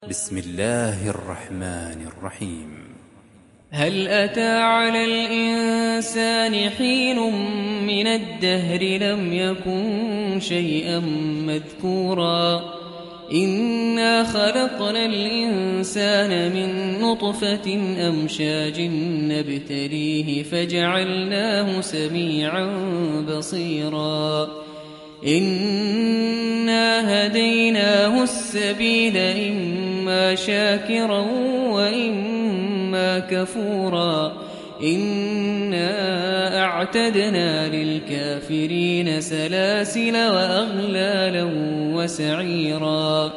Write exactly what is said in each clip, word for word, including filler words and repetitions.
بسم الله الرحمن الرحيم. هل أتى على الإنسان حين من الدهر لم يكن شيئا مذكورا إنا خلقنا الإنسان من نطفة أمشاج نبتليه فجعلناه سميعا بصيرا إنا هديناه السبيل إما شاكرا وإما كفورا إنا أعتدنا للكافرين سلاسل وأغلالا وسعيرا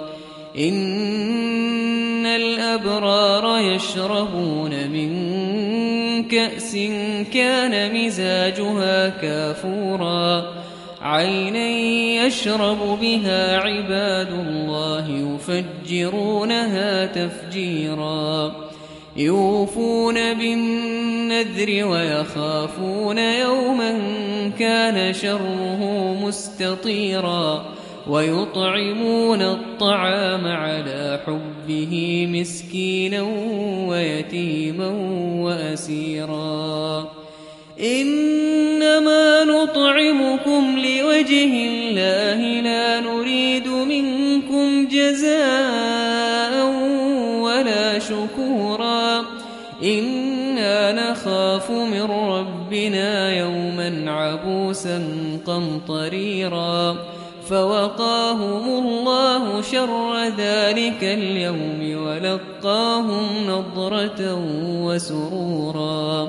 إن الأبرار يشربون من كأس كان مزاجها كافورا عينا يشرب بها عباد الله يفجرونها تفجيرا يوفون بالنذر ويخافون يوما كان شره مستطيرا ويطعمون الطعام على حبه مسكينا ويتيما وأسيرا إنما نطعمكم لوجه الله لا نريد منكم جزاء ولا شكورا إنا نخاف من ربنا يوما عبوسا قمطريرا فوقاهم الله شر ذلك اليوم ولقاهم نضرة وسرورا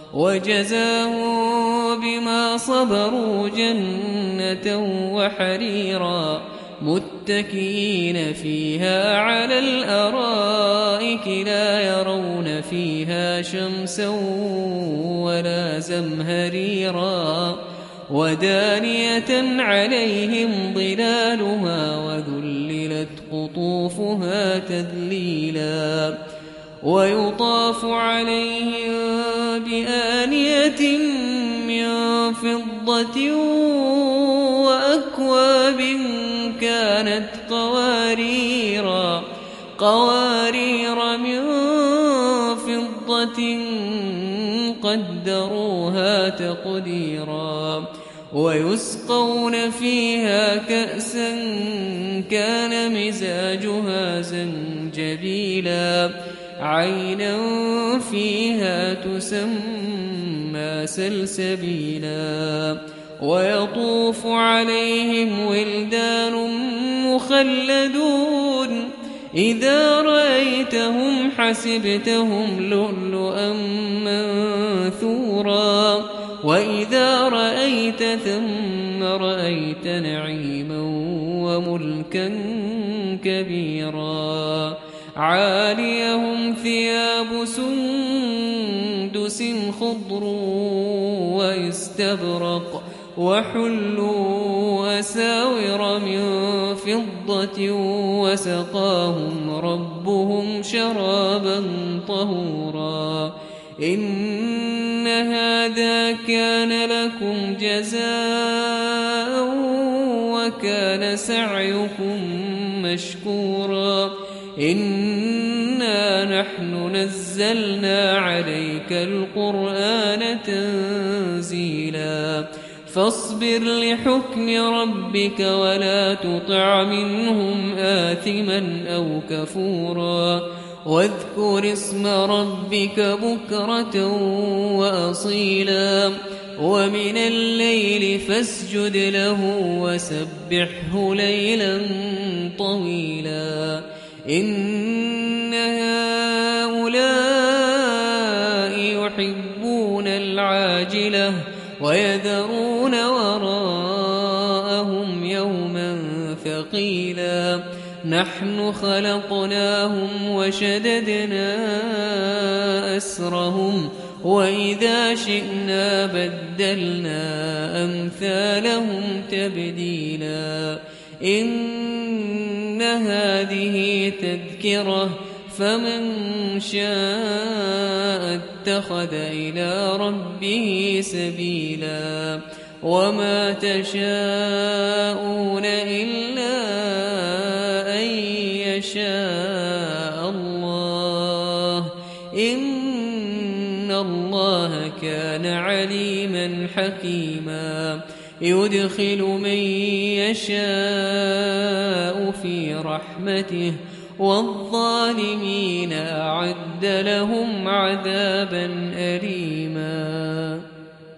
وجزاهم بما صبروا جنة وحريرا متكئين فيها على الأرائك لا يرون فيها شمسا ولا زمهريرا ودانية عليهم ظلالها وذللت قطوفها تذليلا ويطاف عليهم بآنية من فضة وأكواب كانت قواريرا قوارير من فضة قدروها تقديرا ويسقون فيها كأسا كان مزاجها زنجبيلا عينا فيها تسمى سلسبيلا ويطوف عليهم ولدان مخلدون إذا رأيتهم حسبتهم لؤلؤا منثورا وإذا رأيت ثم رأيت نعيما وملكا كبيرا عاليهم ثياب سندس خضر واستبرق وحلوا أساور من فضة وسقاهم ربهم شرابا طهورا إن هذا كان لكم جزاء وكان سعيكم مشكورا إنا نحن نزلنا عليك القرآن تنزيلا فاصبر لحكم ربك ولا تطع منهم آثما أو كفورا واذكر اسم ربك بكرة وأصيلا ومن الليل فاسجد له وسبحه ليلا طويلا إن هؤلاء يحبون العاجلة ويذرون وراءهم يوما ثقيلا نحن خلقناهم وشددنا أسرهم وإذا شئنا بدلنا أمثالهم تبديلا إن هذه تذكرة فمن شاء اتخذ إلى ربه سبيلا وما تشاءون إلا أن يشاء إن الله كان عليما حكيما يدخل من يشاء في رحمته والظالمين أعد لهم عذابا أليما